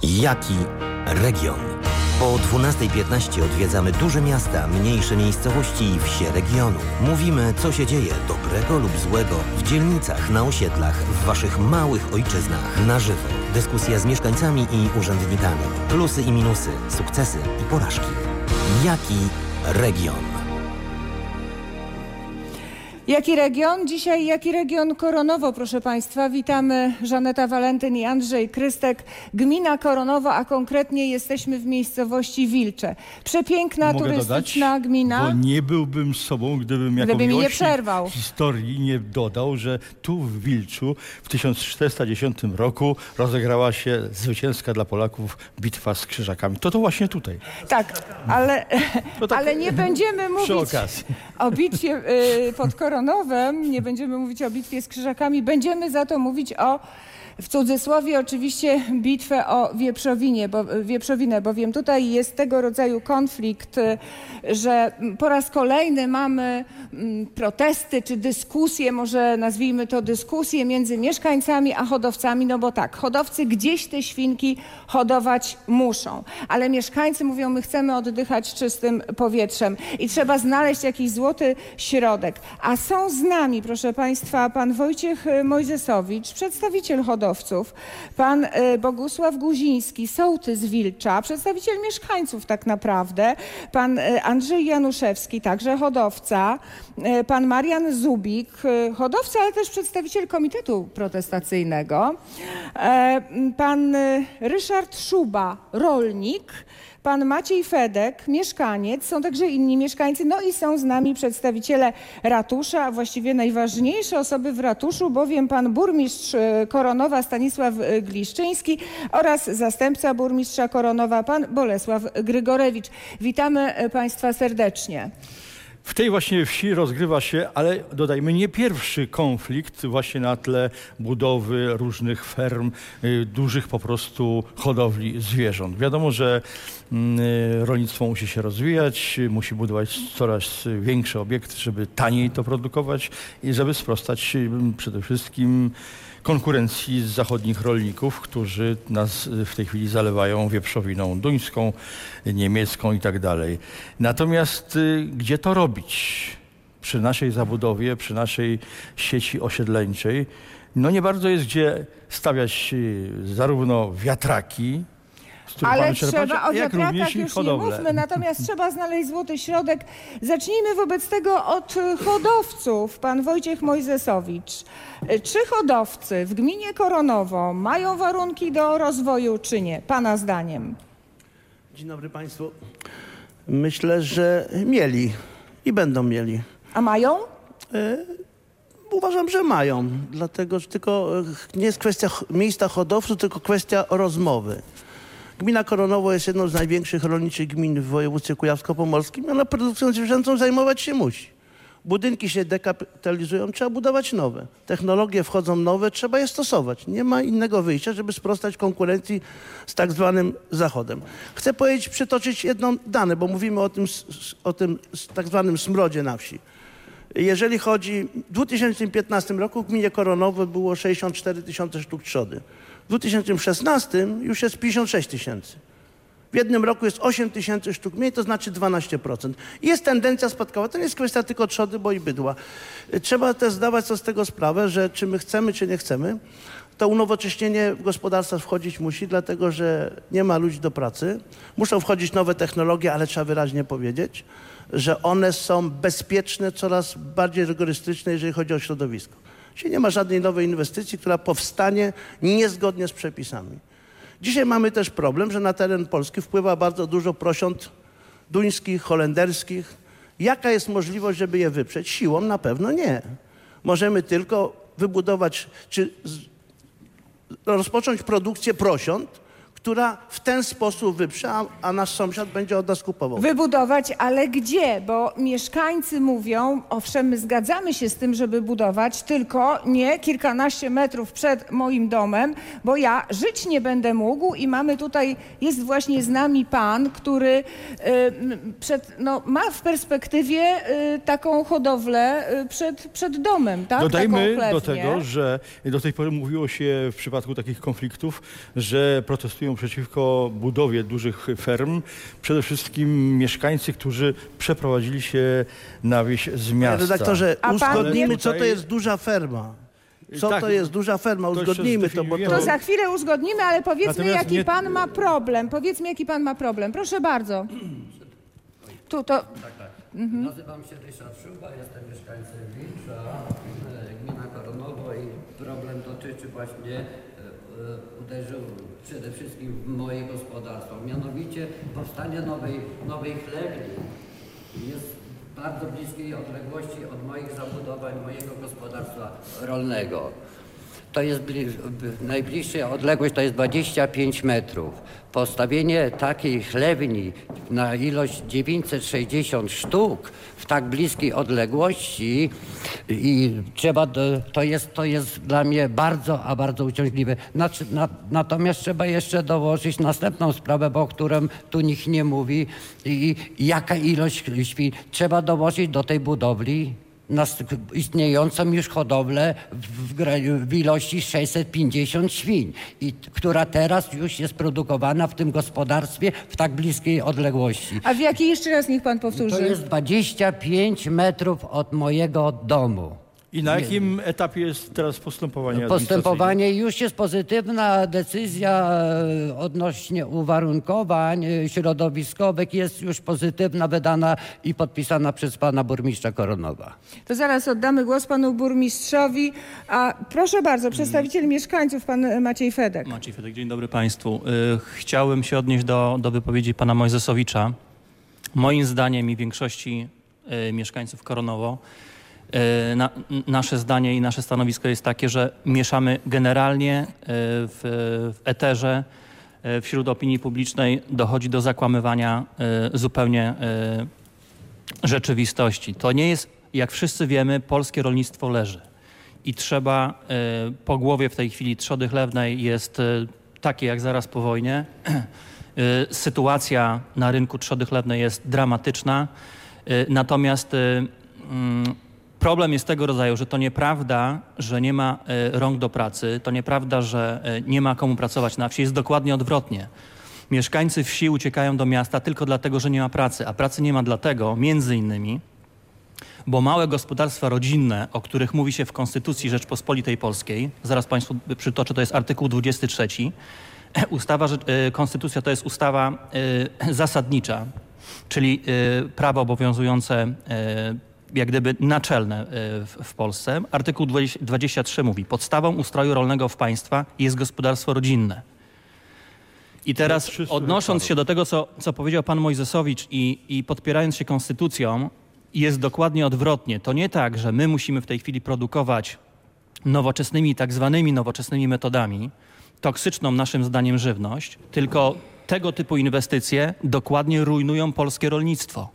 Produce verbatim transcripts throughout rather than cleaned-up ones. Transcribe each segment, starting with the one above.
Jaki region? Po dwunastej piętnaście odwiedzamy duże miasta, mniejsze miejscowości i wsie regionu. Mówimy, co się dzieje, dobrego lub złego, w dzielnicach, na osiedlach, w waszych małych ojczyznach, na żywo. Dyskusja z mieszkańcami i urzędnikami. Plusy i minusy, sukcesy i porażki. Jaki region? Jaki region? Dzisiaj jaki region Koronowo, proszę Państwa. Witamy Żaneta Walentyn i Andrzej Krystek. Gmina Koronowo, a konkretnie jesteśmy w miejscowości Wilcze. Przepiękna, Mogę turystyczna dodać, gmina. Bo nie byłbym sobą, gdybym jako Gdyby mi nie miłośnik przerwał. historii nie dodał, że tu w Wilczu w tysiąc czterysta dziesiątym roku rozegrała się zwycięska dla Polaków bitwa z Krzyżakami. To to właśnie tutaj. Tak, ale, To tak ale nie będziemy mówić okazji. o bitwie y, pod Koronowem, nie będziemy mówić o bitwie z Krzyżakami, będziemy za to mówić o, w cudzysłowie oczywiście, bitwę o Wieprzowinie, bo, Wieprzowinę, bowiem tutaj jest tego rodzaju konflikt, że po raz kolejny mamy protesty czy dyskusje, może nazwijmy to dyskusje między mieszkańcami a hodowcami, no bo tak, hodowcy gdzieś te świnki hodować muszą, ale mieszkańcy mówią, my chcemy oddychać czystym powietrzem i trzeba znaleźć jakiś złoty środek. A są z nami, proszę Państwa, pan Wojciech Mojzesowicz, przedstawiciel hodowców, pan Bogusław Guziński, sołtys Wilcza, przedstawiciel mieszkańców tak naprawdę, pan Andrzej Januszewski, także hodowca, pan Marian Zubik, hodowca, ale też przedstawiciel Komitetu Protestacyjnego, pan Ryszard Szuba, rolnik, pan Maciej Fedek, mieszkaniec, są także inni mieszkańcy, no i są z nami przedstawiciele ratusza, a właściwie najważniejsze osoby w ratuszu, bowiem pan burmistrz Koronowa Stanisław Gliszczyński oraz zastępca burmistrza Koronowa pan Bolesław Grygorewicz. Witamy Państwa serdecznie. W tej właśnie wsi rozgrywa się, ale dodajmy, nie pierwszy konflikt właśnie na tle budowy różnych ferm, y, dużych po prostu hodowli zwierząt. Wiadomo, że y, rolnictwo musi się rozwijać, musi budować coraz większe obiekty, żeby taniej to produkować i żeby sprostać y, przede wszystkim konkurencji z zachodnich rolników, którzy nas w tej chwili zalewają wieprzowiną duńską, niemiecką i tak dalej. Natomiast y, gdzie to robić? Przy naszej zabudowie, przy naszej sieci osiedleńczej, no nie bardzo jest gdzie stawiać y, zarówno wiatraki, ale trzeba o jak wiatrakach już nie mówmy, natomiast trzeba znaleźć złoty środek. Zacznijmy wobec tego od hodowców. Pan Wojciech Mojzesowicz. Czy hodowcy w gminie Koronowo mają warunki do rozwoju, czy nie? Pana zdaniem. Dzień dobry Państwu. Myślę, że mieli i będą mieli. A mają? E, uważam, że mają. Dlatego, że tylko nie jest kwestia miejsca hodowców, tylko kwestia rozmowy. Gmina Koronowo jest jedną z największych rolniczych gmin w województwie kujawsko-pomorskim. Ona produkcją zwierzęcą zajmować się musi. Budynki się dekapitalizują, trzeba budować nowe. Technologie wchodzą nowe, trzeba je stosować. Nie ma innego wyjścia, żeby sprostać konkurencji z tak zwanym Zachodem. Chcę powiedzieć, przytoczyć jedno dane, bo mówimy o tym, o tym tak zwanym smrodzie na wsi. Jeżeli chodzi, w dwa tysiące piętnastym roku w gminie Koronowo było sześćdziesiąt cztery tysiące sztuk trzody. W dwa tysiące szesnastym już jest pięćdziesiąt sześć tysięcy. W jednym roku jest osiem tysięcy sztuk mniej, to znaczy dwanaście procent. I jest tendencja spadkowa. To nie jest kwestia tylko trzody, bo i bydła. Trzeba też zdawać sobie z tego sprawę, że czy my chcemy, czy nie chcemy, to unowocześnienie w gospodarstwa wchodzić musi, dlatego że nie ma ludzi do pracy. Muszą wchodzić nowe technologie, ale trzeba wyraźnie powiedzieć, że one są bezpieczne, coraz bardziej rygorystyczne, jeżeli chodzi o środowisko. Czyli nie ma żadnej nowej inwestycji, która powstanie niezgodnie z przepisami. Dzisiaj mamy też problem, że na teren Polski wpływa bardzo dużo prosiąt duńskich, holenderskich. Jaka jest możliwość, żeby je wyprzeć? Siłą na pewno nie. Możemy tylko wybudować, czy rozpocząć produkcję prosiąt, która w ten sposób wyprze, a, a nasz sąsiad będzie od nas kupował. Wybudować, ale gdzie? Bo mieszkańcy mówią, owszem, my zgadzamy się z tym, żeby budować, tylko nie kilkanaście metrów przed moim domem, bo ja żyć nie będę mógł i mamy tutaj, jest właśnie z nami pan, który y, przed, no, ma w perspektywie y, taką hodowlę y, przed, przed domem, tak? Dodajmy taką do tego, że do tej pory mówiło się w przypadku takich konfliktów, że protestują przeciwko budowie dużych ferm przede wszystkim mieszkańcy, którzy przeprowadzili się na wieś z Panie miasta. redaktorze, A pan uzgodnijmy, wie- co to jest duża ferma. Co Tak, to jest duża ferma? to jeszcze Uzgodnijmy to, bo to... zdefiniujemy. To za chwilę uzgodnimy, ale powiedzmy, Natomiast jaki nie- pan ma problem. Powiedzmy, jaki pan ma problem. Proszę bardzo. Tu to... Nazywam się Ryszard Szuba, jestem mieszkańcem Wilcza, e, gmina Koronowo i problem dotyczy właśnie, e, e, uderzył przede wszystkim w moje gospodarstwo. Mianowicie powstanie nowej, nowej chlewni jest w bardzo bliskiej odległości od moich zabudowań, mojego gospodarstwa rolnego. To jest bli- najbliższa odległość to jest dwadzieścia pięć metrów. Postawienie takiej chlewni na ilość dziewięćset sześćdziesiąt sztuk w tak bliskiej odległości i trzeba, do, to, jest, to jest dla mnie bardzo, a bardzo uciążliwe. Znaczy, na, natomiast trzeba jeszcze dołożyć następną sprawę, bo o którym tu nikt nie mówi i, i jaka ilość świń. Trzeba dołożyć do tej budowli nas, istniejącą już hodowlę w, w, w ilości sześćset pięćdziesiąt świń, i, która teraz już jest produkowana w tym gospodarstwie w tak bliskiej odległości. A w jakiej jeszcze raz niech pan powtórzy? To jest dwadzieścia pięć metrów od mojego domu. I na jakim etapie jest teraz postępowanie administracyjne? Postępowanie już jest pozytywna decyzja e, odnośnie uwarunkowań e, środowiskowych, jest już pozytywna, wydana i podpisana przez pana burmistrza Koronowa. To zaraz oddamy głos panu burmistrzowi. A proszę bardzo, przedstawiciel mieszkańców, pan Maciej Fedek. Maciej Fedek, dzień dobry państwu. Y, Chciałem się odnieść do, do wypowiedzi pana Mojzesowicza. Moim zdaniem i większości y, mieszkańców Koronowo y, na, nasze zdanie i nasze stanowisko jest takie, że mieszamy generalnie y, w, w eterze, y, wśród opinii publicznej dochodzi do zakłamywania y, zupełnie y, rzeczywistości. To nie jest, jak wszyscy wiemy, polskie rolnictwo leży. I trzeba y, po głowie w tej chwili trzody chlewnej jest y, takie jak zaraz po wojnie. Y, sytuacja na rynku trzody chlewnej jest dramatyczna. Y, natomiast y, y, problem jest tego rodzaju, że to nieprawda, że nie ma y, rąk do pracy. To nieprawda, że y, nie ma komu pracować na wsi. Jest dokładnie odwrotnie. Mieszkańcy wsi uciekają do miasta tylko dlatego, że nie ma pracy. A pracy nie ma dlatego, między innymi, bo małe gospodarstwa rodzinne, o których mówi się w Konstytucji Rzeczpospolitej Polskiej, zaraz państwu przytoczę, to jest artykuł dwudziesty trzeci, ustawa, konstytucja to jest ustawa y, zasadnicza, czyli y, prawo obowiązujące y, jak gdyby naczelne y, w, w Polsce. Artykuł dwudziesty trzeci mówi, podstawą ustroju rolnego w państwa jest gospodarstwo rodzinne. I teraz odnosząc się do tego, co, co powiedział pan Mojzesowicz i, i podpierając się konstytucją, jest dokładnie odwrotnie. To nie tak, że my musimy w tej chwili produkować nowoczesnymi, tak zwanymi nowoczesnymi metodami toksyczną naszym zdaniem żywność, tylko tego typu inwestycje dokładnie rujnują polskie rolnictwo.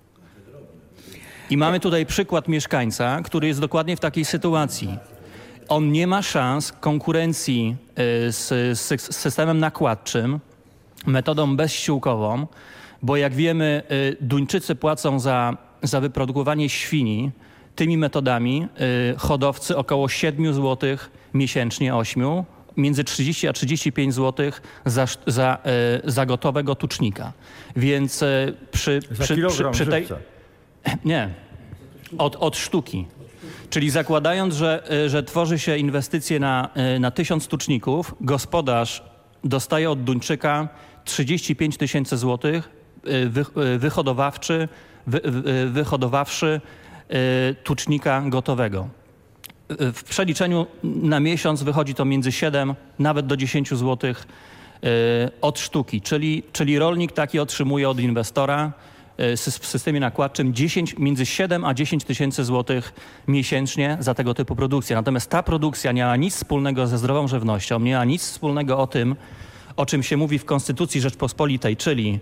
I mamy tutaj przykład mieszkańca, który jest dokładnie w takiej sytuacji. On nie ma szans konkurencji z, z, z systemem nakładczym, metodą bezściółkową, bo jak wiemy, Duńczycy płacą za za wyprodukowanie świni tymi metodami y, hodowcy około siedem złotych miesięcznie, ośmiu, między trzydzieści a trzydzieści pięć złotych za, za, y, za gotowego tucznika. Więc y, przy, Za przy, kilogram przy, przy tej... żywca. Nie, od, od sztuki. Czyli zakładając, że, y, że tworzy się inwestycje na, y, na tysiąc tuczników, gospodarz dostaje od Duńczyka trzydzieści pięć tysięcy złotych, y, wy, y, wyhodowawczy, Wy, wy, wyhodowawszy y, tucznika gotowego. Y, w przeliczeniu na miesiąc wychodzi to między siedem nawet do dziesięć złotych y, od sztuki, czyli, czyli rolnik taki otrzymuje od inwestora y, w systemie nakładczym dziesięć, między siedem a dziesięć tysięcy złotych miesięcznie za tego typu produkcję. Natomiast ta produkcja nie ma nic wspólnego ze zdrową żywnością, nie ma nic wspólnego o tym, o czym się mówi w Konstytucji Rzeczpospolitej, czyli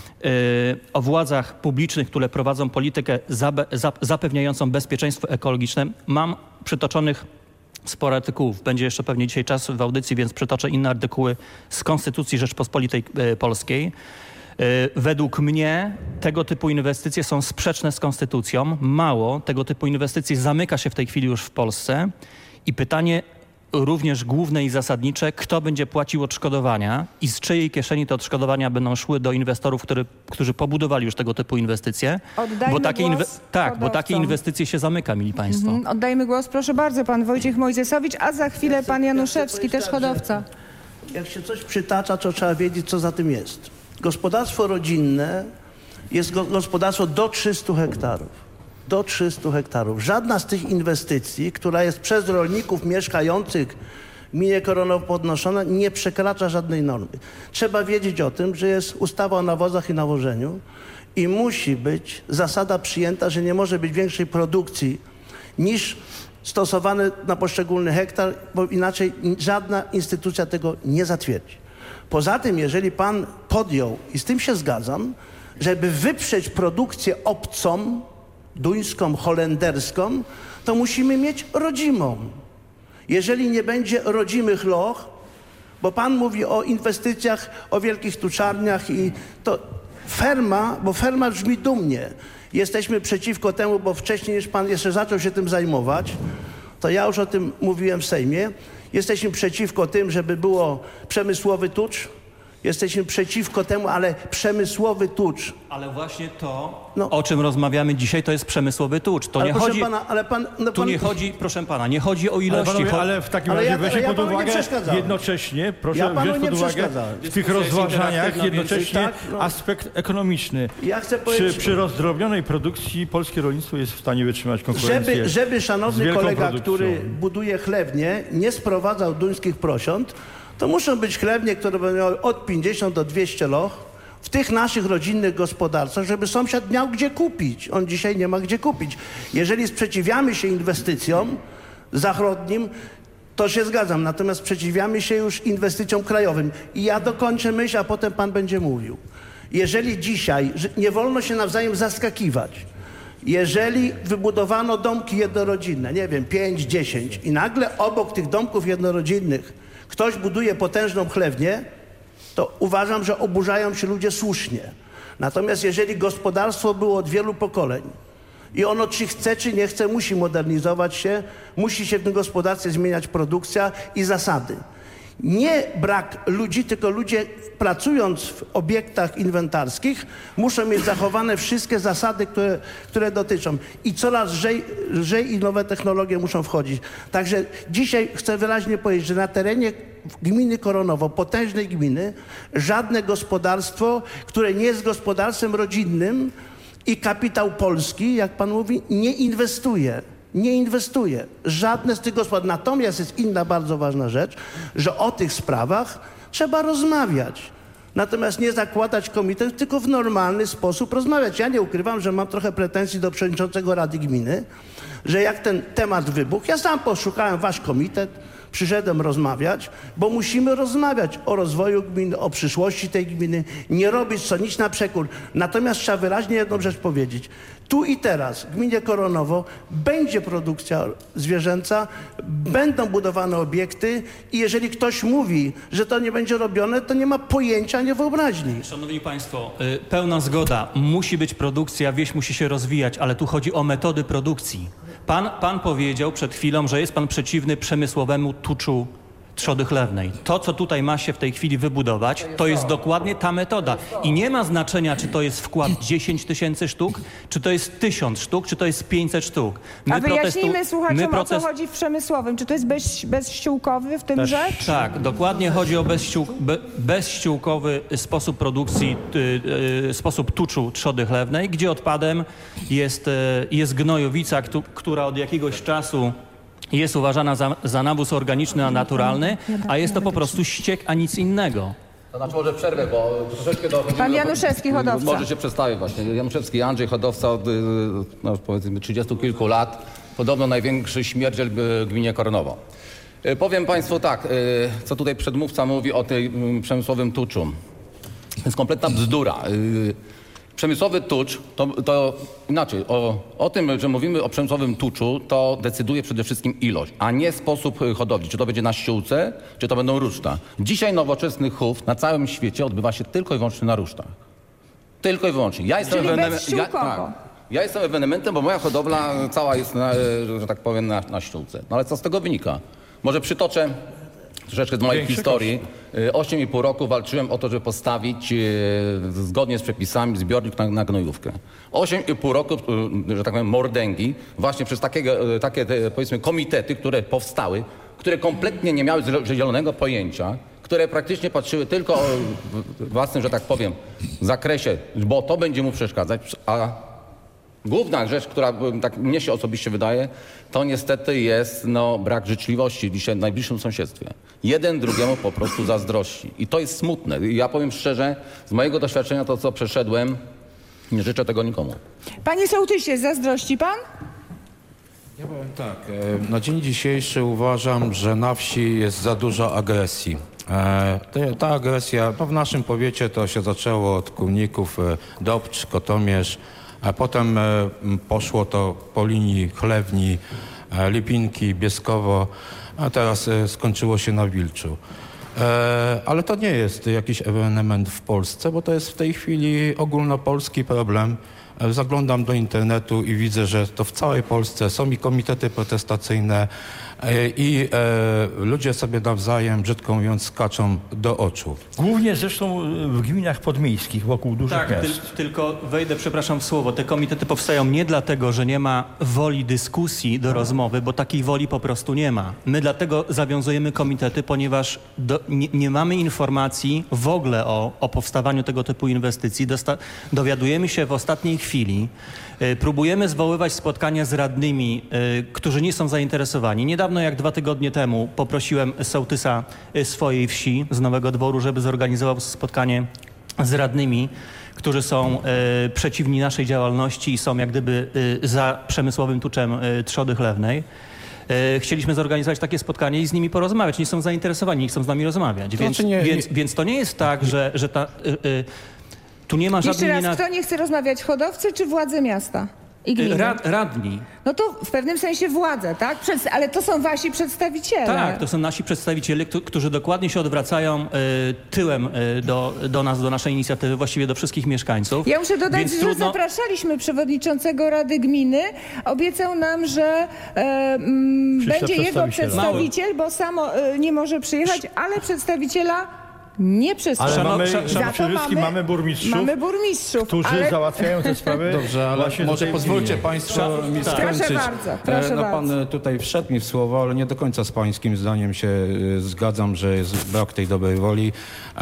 o władzach publicznych, które prowadzą politykę zapewniającą bezpieczeństwo ekologiczne. Mam przytoczonych sporo artykułów. Będzie jeszcze pewnie dzisiaj czas w audycji, więc przytoczę inne artykuły z Konstytucji Rzeczpospolitej Polskiej. Według mnie tego typu inwestycje są sprzeczne z konstytucją. Mało tego typu inwestycji zamyka się w tej chwili już w Polsce. I pytanie, również główne i zasadnicze, kto będzie płacił odszkodowania i z czyjej kieszeni te odszkodowania będą szły do inwestorów, który, którzy pobudowali już tego typu inwestycje. Oddajmy bo takie głos Tak, bo takie hodowcom. inwestycje się zamyka, mili państwo. Mhm. Oddajmy głos, proszę bardzo, pan Wojciech Mojzesowicz, a za chwilę Ja chcę- pan ja Januszewski, chcę też powiedzieć tak, hodowca. Jak się coś przytacza, to trzeba wiedzieć, co za tym jest. Gospodarstwo rodzinne jest go, gospodarstwo do trzystu hektarów. Do trzystu hektarów. Żadna z tych inwestycji, która jest przez rolników mieszkających w gminie Koronowo podnoszona, nie przekracza żadnej normy. Trzeba wiedzieć o tym, że jest ustawa o nawozach i nawożeniu i musi być zasada przyjęta, że nie może być większej produkcji niż stosowane na poszczególny hektar, bo inaczej żadna instytucja tego nie zatwierdzi. Poza tym, jeżeli pan podjął, i z tym się zgadzam, żeby wyprzeć produkcję obcą, duńską, holenderską, to musimy mieć rodzimą. Jeżeli nie będzie rodzimych loch, bo pan mówi o inwestycjach, o wielkich tuczarniach i to ferma, bo ferma brzmi dumnie. Jesteśmy przeciwko temu, bo wcześniej niż pan jeszcze zaczął się tym zajmować, to ja już o tym mówiłem w Sejmie. Jesteśmy przeciwko tym, żeby było przemysłowy tucz. Jesteśmy przeciwko temu, ale przemysłowy tucz. Ale właśnie to, No. o czym rozmawiamy dzisiaj, to jest przemysłowy tucz. To Ale nie proszę chodzi... pana, ale pan... No Tu pan nie chodzi, proszę pana, nie chodzi o Ale, ilości. panowie, cho- ale w takim Ale razie ja- weźmy ja pod panu nie uwagę przeszkadzałem. jednocześnie, proszę Ja panu wziąć nie pod uwagę przeszkadzałem. w tych Dyskusja jest rozważaniach interaktywna, jednocześnie więc- tak, no. aspekt ekonomiczny. Ja chcę Przy, powiedzieć... przy rozdrobnionej produkcji polskie rolnictwo jest w stanie wytrzymać konkurencję. Żeby, żeby z szanowny wielką kolega, produkcją. który buduje chlewnię, nie sprowadzał duńskich prosiąt, to muszą być chlewnie, które będą miały od pięćdziesiąt do dwieście loch w tych naszych rodzinnych gospodarstwach, żeby sąsiad miał gdzie kupić. On dzisiaj nie ma gdzie kupić. Jeżeli sprzeciwiamy się inwestycjom zachodnim, to się zgadzam, natomiast sprzeciwiamy się już inwestycjom krajowym. I ja dokończę myśl, a potem pan będzie mówił. Jeżeli dzisiaj, że nie wolno się nawzajem zaskakiwać, jeżeli wybudowano domki jednorodzinne, nie wiem, pięć, dziesięć i nagle obok tych domków jednorodzinnych ktoś buduje potężną chlewnię, to uważam, że oburzają się ludzie słusznie. Natomiast jeżeli gospodarstwo było od wielu pokoleń i ono czy chce, czy nie chce, musi modernizować się, musi się w tym gospodarstwie zmieniać produkcja i zasady. Nie brak ludzi, tylko ludzie pracując w obiektach inwentarskich muszą mieć zachowane wszystkie zasady, które, które dotyczą. I coraz lżej, lżej i nowe technologie muszą wchodzić. Także dzisiaj chcę wyraźnie powiedzieć, że na terenie gminy Koronowo, potężnej gminy, żadne gospodarstwo, które nie jest gospodarstwem rodzinnym i kapitał polski, jak pan mówi, nie inwestuje. Nie inwestuje. Żadne z tych gospodarstw. Natomiast jest inna bardzo ważna rzecz, że o tych sprawach trzeba rozmawiać. Natomiast nie zakładać komitet, tylko w normalny sposób rozmawiać. Ja nie ukrywam, że mam trochę pretensji do przewodniczącego Rady Gminy, że jak ten temat wybuchł, ja sam poszukałem wasz komitet, przyszedłem rozmawiać, bo musimy rozmawiać o rozwoju gminy, o przyszłości tej gminy, nie robić co nic na przekór. Natomiast trzeba wyraźnie jedną rzecz powiedzieć. Tu i teraz w gminie Koronowo będzie produkcja zwierzęca, będą budowane obiekty i jeżeli ktoś mówi, że to nie będzie robione, to nie ma pojęcia, nie wyobraźni. Szanowni Państwo, y, pełna zgoda. Musi być produkcja, wieś musi się rozwijać, ale tu chodzi o metody produkcji. Pan, pan powiedział przed chwilą, że jest pan przeciwny przemysłowemu tuczu trzody chlewnej. To, co tutaj ma się w tej chwili wybudować, to jest dokładnie ta metoda. I nie ma znaczenia, czy to jest wkład dziesięć tysięcy sztuk, czy to jest tysiąc sztuk, czy to jest pięćset sztuk. My A wyjaśnijmy protestu- słuchaczom, my o co protest- chodzi w przemysłowym. Czy to jest bez, bezściółkowy w tym rzecz? Tak, dokładnie chodzi o bezściół, be, bezściółkowy sposób produkcji, y, y, sposób tuczu trzody chlewnej, gdzie odpadem jest, y, jest gnojowica, któ, która od jakiegoś czasu jest uważana za, za nawóz organiczny, a naturalny, a jest to po prostu ściek, a nic innego. To znaczy może przerwę, bo troszeczkę dochodzi... Pan Januszewski, hodowca. Może się przedstawię właśnie. Januszewski Andrzej, hodowca od y, no, powiedzmy trzydziestu kilku lat. Podobno największy śmierdziel w gminie Koronowo. Y, Powiem Państwu tak, y, co tutaj przedmówca mówi o tym y, przemysłowym tuczu. To jest kompletna bzdura. Y, Przemysłowy tucz, to, to inaczej, o, o tym, że mówimy o przemysłowym tuczu, to decyduje przede wszystkim ilość, a nie sposób hodowli. Czy to będzie na ściółce, czy to będą ruszta. Dzisiaj nowoczesny chów na całym świecie odbywa się tylko i wyłącznie na rusztach. Tylko i wyłącznie. Ja jestem Czyli ewenem- bezściółkowo. ja, tak, ja jestem ewenementem, bo moja hodowla cała jest, na, że tak powiem, na, na ściółce. No ale co z tego wynika? Może przytoczę troszeczkę z mojej Większy historii. osiem i pół roku walczyłem o to, żeby postawić e, zgodnie z przepisami zbiornik na, na gnojówkę. osiem i pół roku, e, że tak powiem, mordęgi, właśnie przez takiego, e, takie te, powiedzmy komitety, które powstały, które kompletnie nie miały zielonego pojęcia, które praktycznie patrzyły tylko w własnym, że tak powiem, zakresie, bo to będzie mu przeszkadzać, a główna rzecz, która tak mnie się osobiście wydaje, to niestety jest no, brak życzliwości dzisiaj w najbliższym sąsiedztwie. Jeden drugiemu po prostu zazdrości. I to jest smutne. I ja powiem szczerze, z mojego doświadczenia to, co przeszedłem, nie życzę tego nikomu. Panie sołtysie, zazdrości pan? Ja powiem tak, e, na dzień dzisiejszy uważam, że na wsi jest za dużo agresji. E, te, ta agresja, no w naszym powiecie to się zaczęło od Kulników, e, Dobcz, Kotomierz, a potem e, poszło to po linii Chlewni, e, Lipinki, Bieskowo, a teraz e, skończyło się na Wilczu. E, ale to nie jest jakiś ewenement w Polsce, bo to jest w tej chwili ogólnopolski problem. Zaglądam do internetu i widzę, że to w całej Polsce są i komitety protestacyjne i e, ludzie sobie nawzajem, brzydko mówiąc, skaczą do oczu. Głównie zresztą w gminach podmiejskich, wokół dużych Tak, miast. tyl, tylko wejdę, przepraszam w słowo. Te komitety powstają nie dlatego, że nie ma woli dyskusji do rozmowy, bo takiej woli po prostu nie ma. My dlatego zawiązujemy komitety, ponieważ do, nie, nie mamy informacji w ogóle o, o powstawaniu tego typu inwestycji. Dosta, dowiadujemy się w ostatniej chwili. Y, próbujemy zwoływać spotkania z radnymi, y, którzy nie są zainteresowani. Niedawno, jak dwa tygodnie temu, poprosiłem sołtysa y, swojej wsi z Nowego Dworu, żeby zorganizował spotkanie z radnymi, którzy są y, przeciwni naszej działalności i są jak gdyby y, za przemysłowym tuczem y, trzody chlewnej. Y, chcieliśmy zorganizować takie spotkanie i z nimi porozmawiać. Nie są zainteresowani, nie chcą z nami rozmawiać. Więc, znaczy nie- więc, więc to nie jest tak, że, że ta, y, y, tu nie ma Jeszcze żadnej raz, nienawiści. kto nie chce rozmawiać? Hodowcy czy władze miasta i gminy? Rad, radni. No to w pewnym sensie władze, tak? Przed, ale to są wasi przedstawiciele. Tak, to są nasi przedstawiciele, któ- którzy dokładnie się odwracają y, tyłem y, do, do nas, do naszej inicjatywy, właściwie do wszystkich mieszkańców. Ja muszę dodać, Więc że trudno- zapraszaliśmy przewodniczącego Rady Gminy. Obiecał nam, że e, mm, Przyszła będzie jego przedstawiciela. przedstawiciel, bo samo e, nie może przyjechać, ale przedstawiciela nie przysłał. Ale Szano- mamy, szan- Za to przede wszystkim mamy burmistrzów, Mamy burmistrzów, którzy ale załatwiają te sprawy. Dobrze, ale właśnie może tutaj w pozwólcie gminie. Państwo mi Tak. skończyć. Proszę bardzo, proszę E, no, Pan bardzo. e, tutaj wszedł mi w słowo, ale nie do końca z Pańskim zdaniem się e, zgadzam, że jest brak tej dobrej woli.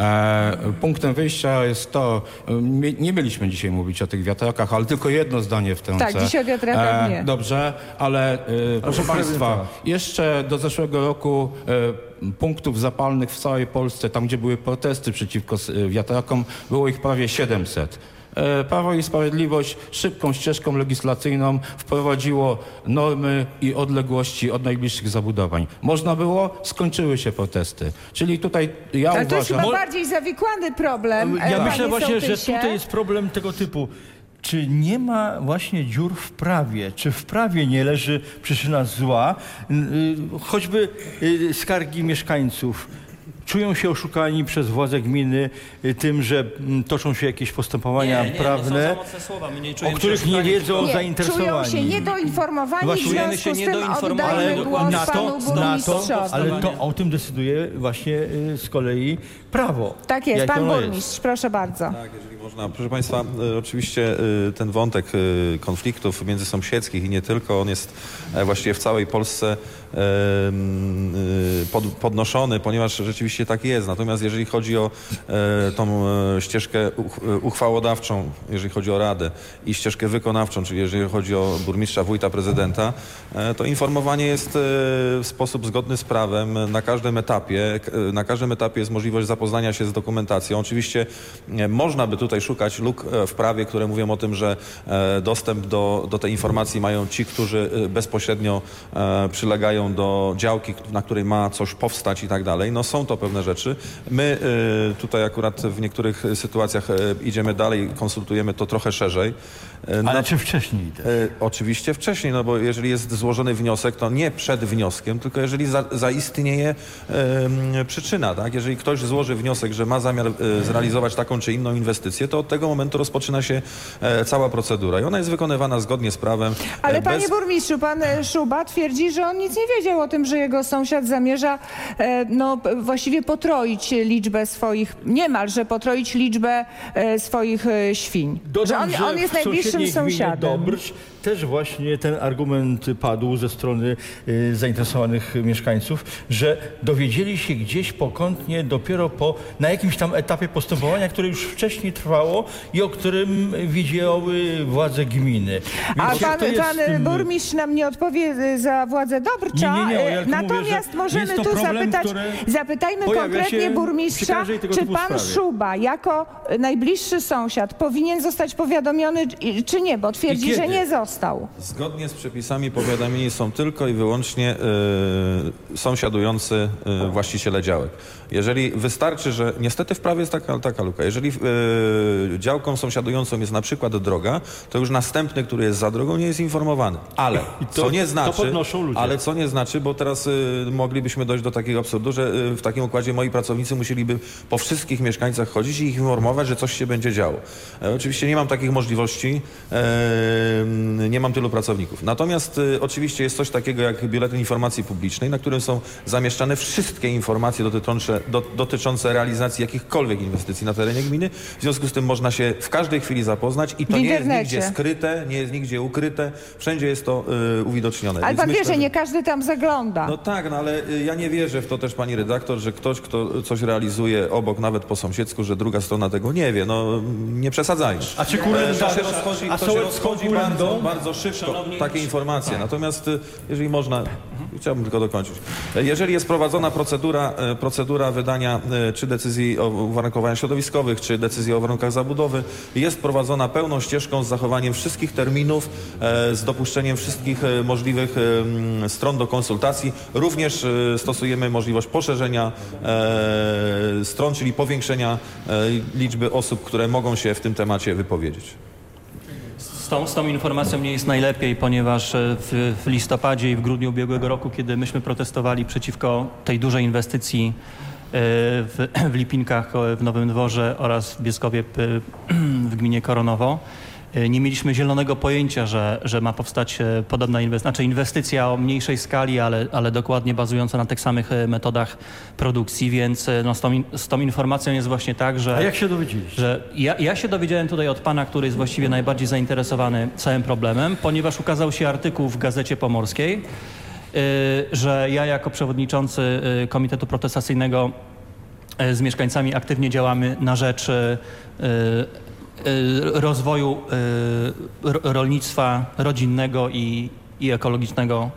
E, punktem wyjścia jest to, e, mi- nie mieliśmy dzisiaj mówić o tych wiatrakach, ale tylko jedno zdanie wtrącę. Tak, dzisiaj o wiatrakach nie. Dobrze, ale e, proszę Państwa, jeszcze do zeszłego roku e, punktów zapalnych w całej Polsce, tam gdzie były protesty przeciwko s- wiatrakom, było ich prawie siedemset. E, Prawo i Sprawiedliwość szybką ścieżką legislacyjną wprowadziło normy i odległości od najbliższych zabudowań. Można było, skończyły się protesty. Czyli tutaj ja Ale to jest uważam... chyba bardziej zawikłany problem. e, Ja panie myślę właśnie, że sołtysie. tutaj jest problem tego typu. Czy nie ma właśnie dziur w prawie? Czy w prawie nie leży przyczyna zła? Y, y, Choćby y, skargi mieszkańców. Czują się oszukani przez władze gminy y, tym, że mm, toczą się jakieś postępowania nie, nie, prawne, to są za mocne słowa. My nie o czujemy się których nie oszukani, wiedzą tylko- Nie, zainteresowani. czują się niedoinformowani, Właśnie w czujemy związku się z tym niedoinformowani, oddajmy ale głos na to, panu na to, burmistrzowi. ale to o tym decyduje właśnie y, z kolei prawo. Tak jest, Jakie pan ono burmistrz, proszę bardzo. Tak, jeżeli można. Proszę Państwa, e, oczywiście e, ten wątek e, konfliktów międzysąsiedzkich i nie tylko, on jest e, właściwie w całej Polsce e, m, e, pod, podnoszony, ponieważ rzeczywiście tak jest. Natomiast jeżeli chodzi o e, tą e, ścieżkę uch, e, uchwałodawczą, jeżeli chodzi o Radę i ścieżkę wykonawczą, czyli jeżeli chodzi o burmistrza, wójta, prezydenta, e, to informowanie jest e, w sposób zgodny z prawem na każdym etapie. K- Na każdym etapie jest możliwość zapoznania się z dokumentacją. Oczywiście e, można by tutaj szukać luk e, w prawie, które mówią o tym, że e, dostęp do, do tej informacji mają ci, którzy e, bezpośrednio e, przylegają do działki, na której ma coś powstać i tak dalej. No są to pewne rzeczy. My e, tutaj akurat w niektórych sytuacjach e, idziemy dalej, konsultujemy to trochę szerzej. E, Ale na- czy wcześniej też? E, Oczywiście wcześniej, no bo jeżeli jest złożony wniosek, to nie przed wnioskiem, tylko jeżeli za, zaistnieje e, przyczyna, tak? Jeżeli ktoś złoży wniosek, że ma zamiar e, zrealizować taką czy inną inwestycję, to od tego momentu rozpoczyna się e, cała procedura i ona jest wykonywana zgodnie z prawem. Ale e, panie bez... burmistrzu, pan e, Szuba twierdzi, że on nic nie wiedział o tym, że jego sąsiad zamierza e, no, właściwie potroić liczbę swoich, niemalże potroić liczbę e, swoich e, świń. Dodam, że on, on jest najbliższym sąsiadem. Dobrz, też właśnie ten argument padł ze strony y, zainteresowanych mieszkańców, że dowiedzieli się gdzieś pokątnie dopiero po, na jakimś tam etapie postępowania, które już wcześniej trwało i o którym wiedziały władze gminy. Więc A pan, to jest, pan burmistrz nam nie odpowie za władzę Dobrcza, nie, nie, nie, ja natomiast mówię, możemy tu zapytać, zapytajmy konkretnie burmistrza, czy pan Szuba jako najbliższy sąsiad powinien zostać powiadomiony, czy nie, bo twierdzi, że nie został. Zgodnie z przepisami powiadomieni są tylko i wyłącznie y, sąsiadujący y, właściciele działek. Jeżeli wystarczy, że niestety w prawie jest taka, taka luka, jeżeli y, działką sąsiadującą jest na przykład droga, to już następny, który jest za drogą, nie jest informowany. Ale to, co nie znaczy, to podnoszą ludzie. ale co nie znaczy, bo teraz y, moglibyśmy dojść do takiego absurdu, że y, w takim układzie moi pracownicy musieliby po wszystkich mieszkańcach chodzić i ich informować, że coś się będzie działo. E, oczywiście nie mam takich możliwości, e, nie mam tylu pracowników. Natomiast y, oczywiście jest coś takiego jak biuletyn informacji publicznej, na którym są zamieszczane wszystkie informacje dotyczące, do, dotyczące realizacji jakichkolwiek inwestycji na terenie gminy. W związku z tym można się w każdej chwili zapoznać i to nie jest nigdzie skryte, nie jest nigdzie ukryte, wszędzie jest to y, uwidocznione. Ale Więc pan myślę, wie, że nie każdy tam zagląda. No tak, no ale y, ja nie wierzę w to też, pani redaktor, że ktoś, kto coś realizuje obok, nawet po sąsiedzku, że druga strona tego nie wie. No nie przesadzajmy. A czy kurę to się rozchodzi, a to się rozchodzi bardzo, bardzo szybko, takie informacje. Tak. Natomiast jeżeli można, chciałbym tylko dokończyć. Jeżeli jest prowadzona procedura, procedura wydania czy decyzji o uwarunkowaniach środowiskowych, czy decyzji o warunkach zabudowy, jest prowadzona pełną ścieżką z zachowaniem wszystkich terminów, z dopuszczeniem wszystkich możliwych stron do konsultacji. Również stosujemy możliwość poszerzenia stron, czyli powiększenia liczby osób, które mogą się w tym temacie wypowiedzieć. Z tą, z tą informacją nie jest najlepiej, ponieważ w, w listopadzie i w grudniu ubiegłego roku, kiedy myśmy protestowali przeciwko tej dużej inwestycji w, w Lipinkach, w Nowym Dworze oraz w Bieskowie w gminie Koronowo, nie mieliśmy zielonego pojęcia, że, że ma powstać podobna inwestycja, znaczy inwestycja o mniejszej skali, ale, ale dokładnie bazująca na tych samych metodach produkcji, więc no, z, tą, z tą informacją jest właśnie tak, że... A jak się dowiedzieliście? Że ja, ja się dowiedziałem tutaj od pana, który jest właściwie najbardziej zainteresowany całym problemem, ponieważ ukazał się artykuł w Gazecie Pomorskiej, yy, że ja jako przewodniczący Komitetu Protestacyjnego yy, z mieszkańcami aktywnie działamy na rzecz yy, rozwoju y, rolnictwa rodzinnego i, i ekologicznego,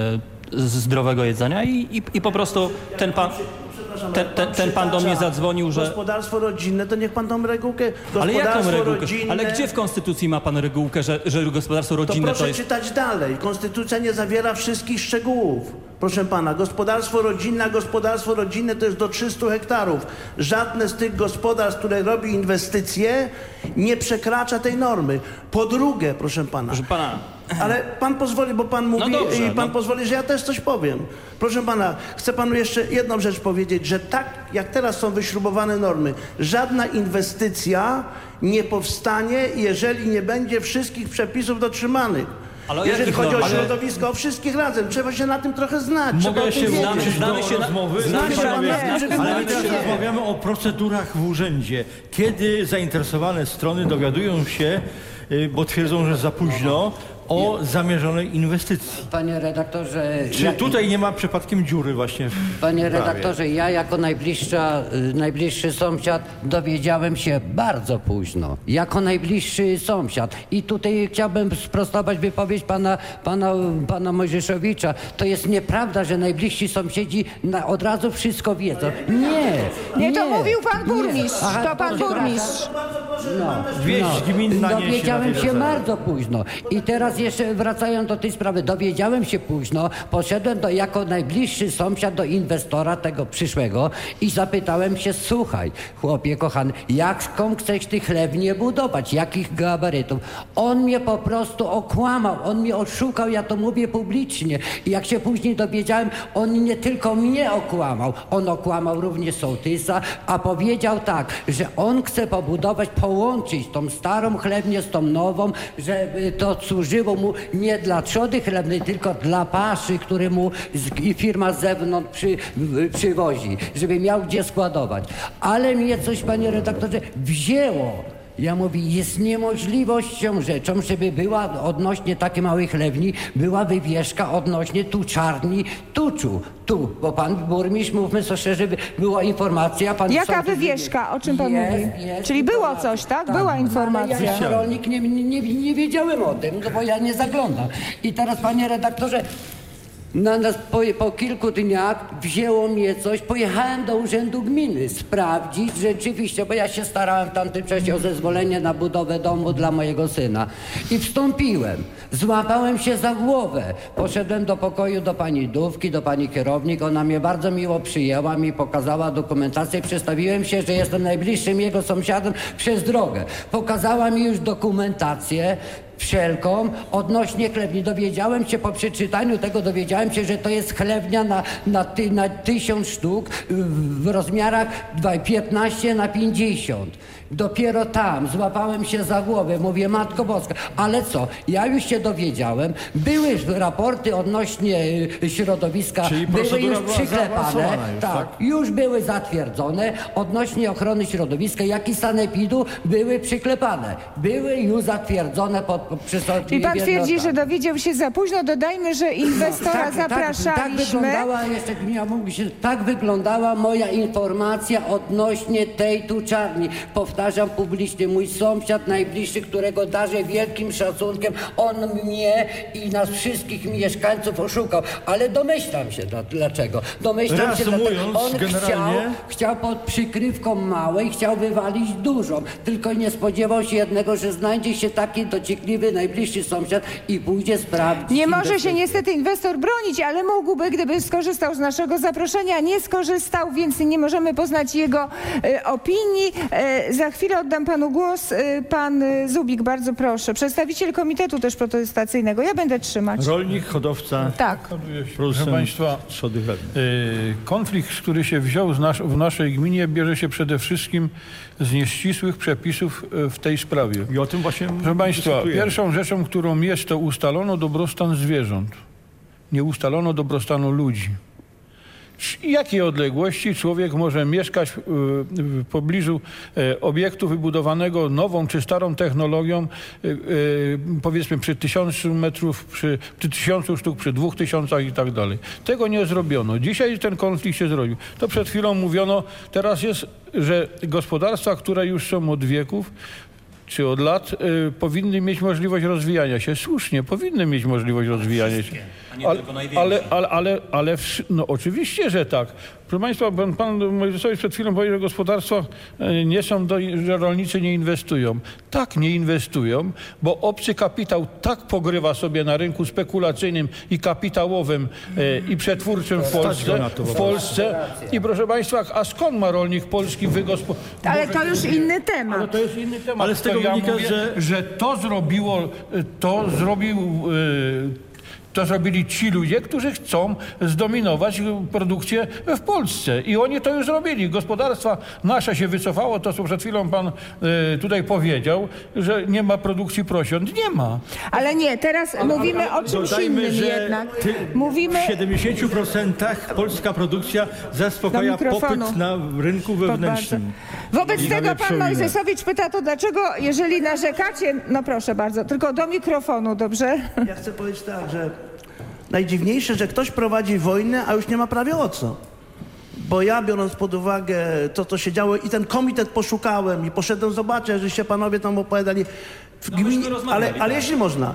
y, zdrowego jedzenia i, i, i po prostu ten pan, ten, ten, ten pan do mnie zadzwonił, że... Gospodarstwo rodzinne, to niech pan tą regułkę... Ale jaką regułkę? Rodzinne... Ale gdzie w Konstytucji ma pan regułkę, że, że gospodarstwo rodzinne to proszę to jest... czytać dalej. Konstytucja nie zawiera wszystkich szczegółów. Proszę pana, gospodarstwo rodzinne, gospodarstwo rodzinne to jest do trzystu hektarów. Żadne z tych gospodarstw, które robi inwestycje, nie przekracza tej normy. Po drugie, proszę pana... Proszę pana... Ale pan pozwoli, bo pan mówi no dobrze, i pan no. pozwoli, że ja też coś powiem. Proszę pana, chcę panu jeszcze jedną rzecz powiedzieć, że tak jak teraz są wyśrubowane normy, żadna inwestycja nie powstanie, jeżeli nie będzie wszystkich przepisów dotrzymanych. Ale jeżeli chodzi norm? o środowisko, o wszystkich razem, trzeba się na tym trochę znać. Mogę się włączyć do znamy się na- rozmowy, znamy się na- ale my teraz rozmawiamy o procedurach w urzędzie. Kiedy zainteresowane strony dowiadują się, bo twierdzą, że za późno, o zamierzonej inwestycji. Panie redaktorze... Czy ja, tutaj nie ma przypadkiem dziury właśnie w Panie prawie? redaktorze, ja jako najbliższa, najbliższy sąsiad dowiedziałem się bardzo późno. Jako najbliższy sąsiad. I tutaj chciałbym sprostować wypowiedź pana, pana, pana Mojżeszowicza. To jest nieprawda, że najbliżsi sąsiedzi na, od razu wszystko wiedzą. Nie. Nie, to mówił pan burmistrz. Aha, To pan burmistrz. No, Wieść gminna niesie dowiedziałem na tej się zasadzie. bardzo późno. I teraz jeszcze wracając do tej sprawy, dowiedziałem się późno, poszedłem do, jako najbliższy sąsiad do inwestora tego przyszłego i zapytałem się, słuchaj, chłopie kochany, jaką chcesz ty chlewnię budować, jakich gabarytów? On mnie po prostu okłamał, on mnie oszukał, ja to mówię publicznie. I jak się później dowiedziałem, on nie tylko mnie okłamał, on okłamał również sołtysa, a powiedział tak, że on chce pobudować, połączyć tą starą chlewnię z tą nową, żeby to służyło służyło mu nie dla trzody chlebnej, tylko dla paszy, który mu z, i firma z zewnątrz przy, w, przywozi, żeby miał gdzie składować. Ale mnie coś, panie redaktorze, wzięło. Ja mówię, jest niemożliwością rzeczą, żeby była odnośnie takiej małej chlewni, była wywieszka odnośnie tuczarni tuczu. Tu, bo pan burmistrz, mówmy co szczerze, była informacja. Pan Jaka wywieszka? O czym pan jest, mówi? jest, Czyli było informacja. coś, tak? Tak. Była Ale informacja. ja jako rolnik nie, nie, nie wiedziałem o tym, no bo ja nie zaglądam. I teraz, panie redaktorze, Na nas po, po kilku dniach wzięło mnie coś, pojechałem do urzędu gminy sprawdzić rzeczywiście, bo ja się starałem w tamtym czasie o zezwolenie na budowę domu dla mojego syna. I wstąpiłem, złapałem się za głowę, poszedłem do pokoju do pani Dówki, do pani kierownik, ona mnie bardzo miło przyjęła, mi pokazała dokumentację, przedstawiłem się, że jestem najbliższym jego sąsiadem przez drogę. Pokazała mi już dokumentację wszelką odnośnie chlewni. Dowiedziałem się po przeczytaniu tego, dowiedziałem się, że to jest chlewnia na, na, ty, na tysiąc sztuk w, w rozmiarach piętnaście na pięćdziesiąt. Dopiero tam złapałem się za głowę, mówię, Matko Boska, ale co? Ja już się dowiedziałem, były raporty odnośnie środowiska, Czyli były już była przyklepane, już, tak, tak? już były zatwierdzone, odnośnie ochrony środowiska, jak i sanepidu były przyklepane, były już zatwierdzone pod, pod I pan twierdzi, że dowiedział się za późno. Dodajmy, że inwestora tak, zapraszaliśmy. Tak, tak wyglądała, jeszcze ja mógłbym się, tak wyglądała moja informacja odnośnie tej tuczarni. Powtarzam publicznie, mój sąsiad najbliższy, którego darzę wielkim szacunkiem, on mnie i nas wszystkich mieszkańców oszukał. Ale domyślam się dla, dlaczego. Domyślam się dlatego, on chciał, chciał pod przykrywką małej, chciał wywalić dużą. Tylko nie spodziewał się jednego, że znajdzie się taki dociekliwy najbliższy sąsiad i pójdzie sprawdzić. Nie może się niestety inwestor bronić, ale mógłby, gdyby skorzystał z naszego zaproszenia. Nie skorzystał, więc nie możemy poznać jego e, opinii. E, za chwilę oddam panu głos. E, pan Zubik, bardzo proszę. Przedstawiciel komitetu też protestacyjnego. Ja będę trzymać. Rolnik, hodowca. Tak. Proszę Państwa, y, konflikt, który się wziął z nas, w naszej gminie, bierze się przede wszystkim z nieścisłych przepisów w tej sprawie. I o tym właśnie Proszę Państwa, dyskutujemy. pierwszą rzeczą, którą jest, to ustalono dobrostan zwierząt. Nie ustalono dobrostanu ludzi. Jakiej odległości człowiek może mieszkać w, w pobliżu e, obiektu wybudowanego nową czy starą technologią, e, e, powiedzmy przy tysiącu metrów, przy, przy tysiącu sztuk, przy dwóch tysiącach i tak dalej. Tego nie zrobiono. Dzisiaj ten konflikt się zrobił. To przed chwilą mówiono, teraz jest, że gospodarstwa, które już są od wieków, czy od lat, y, powinny mieć możliwość rozwijania się. Słusznie, powinny mieć możliwość rozwijania się. Ale, ale, ale, ale, ale w, no oczywiście, że tak. Proszę Państwa, pan, pan Mojżesowicz przed chwilą powiedział, że gospodarstwa nie są, do, że rolnicy nie inwestują. Tak, nie inwestują, bo obcy kapitał tak pogrywa sobie na rynku spekulacyjnym i kapitałowym e, i przetwórczym w Polsce. W Polsce. I proszę Państwa, a skąd ma rolnik polski wygospodarować? Ale to już inny temat. Ale to jest inny temat. Ale z tego to ja wynika, mówię, że... że to zrobiło, to zrobił... Yy, To zrobili ci ludzie, którzy chcą zdominować produkcję w Polsce. I oni to już zrobili. Gospodarstwa nasze się wycofało. To, co przed chwilą pan y, tutaj powiedział, że nie ma produkcji prosiąt. Nie ma. Ale nie, teraz ale, mówimy ale, o czymś dodajmy, innym że jednak. Ty, mówimy... W siedemdziesięciu procentach polska produkcja zaspokaja popyt na rynku wewnętrznym. Wobec tego pan Mojżesowicz pyta, to dlaczego, jeżeli narzekacie... No proszę bardzo, tylko do mikrofonu, dobrze? Ja chcę powiedzieć tak, że najdziwniejsze, że ktoś prowadzi wojnę, a już nie ma prawie o co. Bo ja, biorąc pod uwagę to, co się działo i ten komitet poszukałem i poszedłem zobaczyć, żeście panowie tam opowiadali. W no gminie, ale, tak. ale jeśli można,